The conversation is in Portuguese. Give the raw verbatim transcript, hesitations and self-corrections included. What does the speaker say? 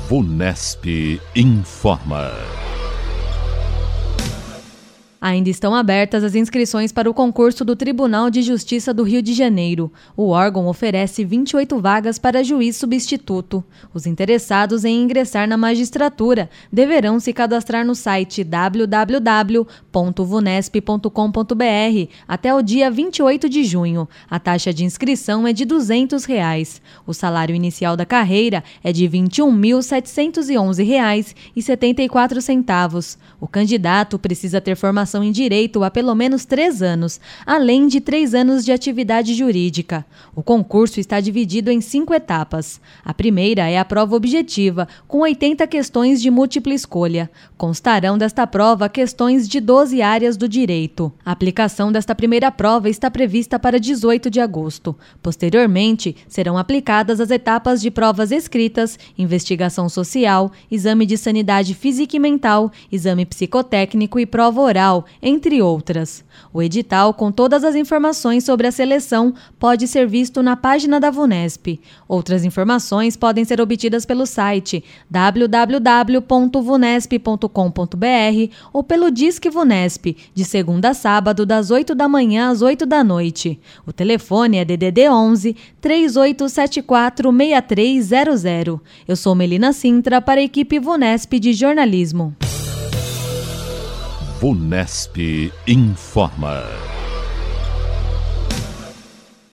VUNESP informa. Ainda estão abertas as inscrições para o concurso do Tribunal de Justiça do Rio de Janeiro. O órgão oferece vinte e oito vagas para juiz substituto. Os interessados em ingressar na magistratura deverão se cadastrar no site w w w ponto vunesp ponto com ponto b r até o dia vinte e oito de junho. A taxa de inscrição é de duzentos reais. O salário inicial da carreira é de vinte e um mil setecentos e onze reais e setenta e quatro centavos. O candidato precisa ter formação em direito há pelo menos três anos, além de três anos de atividade jurídica. O concurso está dividido em cinco etapas. A primeira é a prova objetiva, com oitenta questões de múltipla escolha. Constarão desta prova questões de doze áreas do direito. A aplicação desta primeira prova está prevista para dezoito de agosto. Posteriormente, serão aplicadas as etapas de provas escritas, investigação social, exame de sanidade física e mental, exame psicotécnico e prova oral, entre outras. O edital, com todas as informações sobre a seleção, pode ser visto na página da VUNESP. Outras informações podem ser obtidas pelo site w w w ponto vunesp ponto com ponto b r ou pelo Disque VUNESP, de segunda a sábado, das oito da manhã às oito da noite. O telefone é D D D onze, três oito sete quatro, seis três zero zero. Eu sou Melina Sintra, para a equipe VUNESP de jornalismo. VUNESP informa.